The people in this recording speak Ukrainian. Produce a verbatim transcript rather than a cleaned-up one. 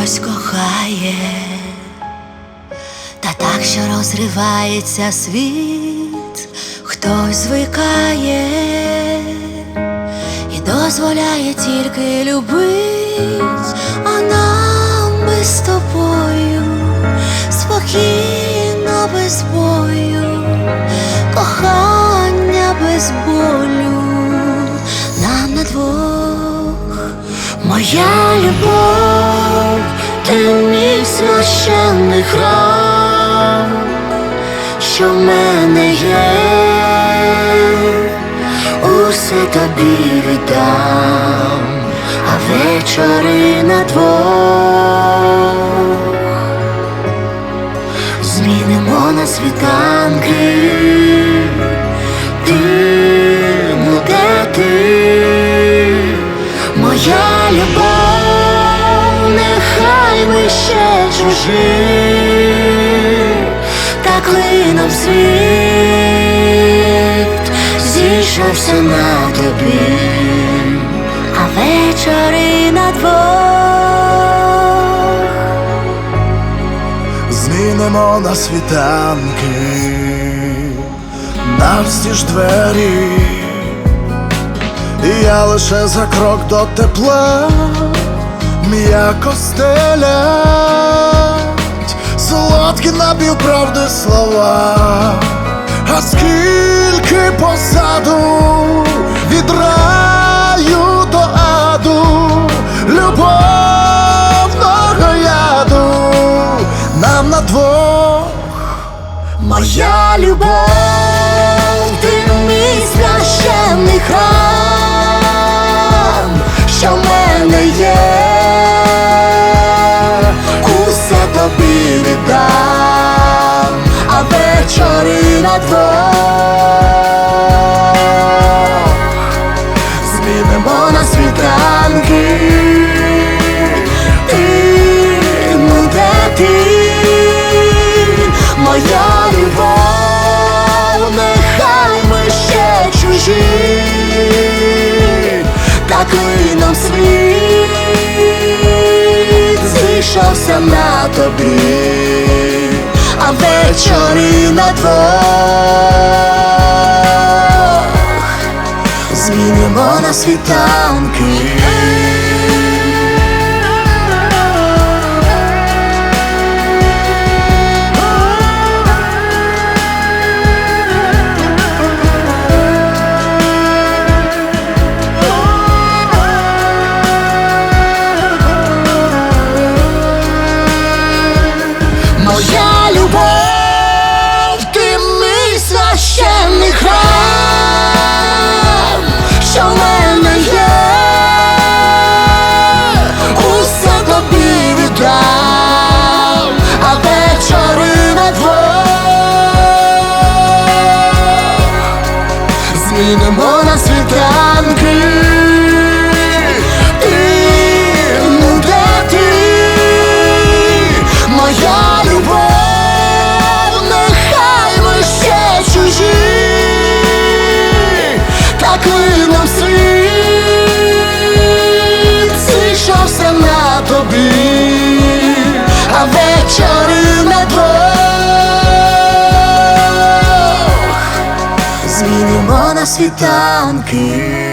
хтось кохає, та так, що розривається світ, хтось звикає і дозволяє тільки любить, а нам без тобою спокійно, без бою, кохання без болю, нам на двох. Моя любов, ти мій священний храм, що в мене є, усе тобі віддам, а вечори на двох змінимо на світанки. Ти, ну де ти, моя любов, нехай ми ще чужі, та клином світ зійшовся на тобі, а вечори на двох змінимо на світанки, навстіж двері, і я лише за крок до тепла, м'яко стелять солодкі напівправди слова. А скільки позаду від раю до аду любовного яду нам на двох. Моя любов, ти мій священний храм, що в мене є, усе тобі віддам, а вечори на двох змінимо на світанки. Ти, ну де ти, моя любов, нехай ми ще чужі, та клином світ зійшовся на тобі, а вечори на двох змінимо на світанки. Моя любов, ти мій священний храм, що в мене є, усе тобі віддам, а вечори на двох змінимо на світанки. Клином світ зійшовся на тобі, а вечори на двох змінимо на світанки.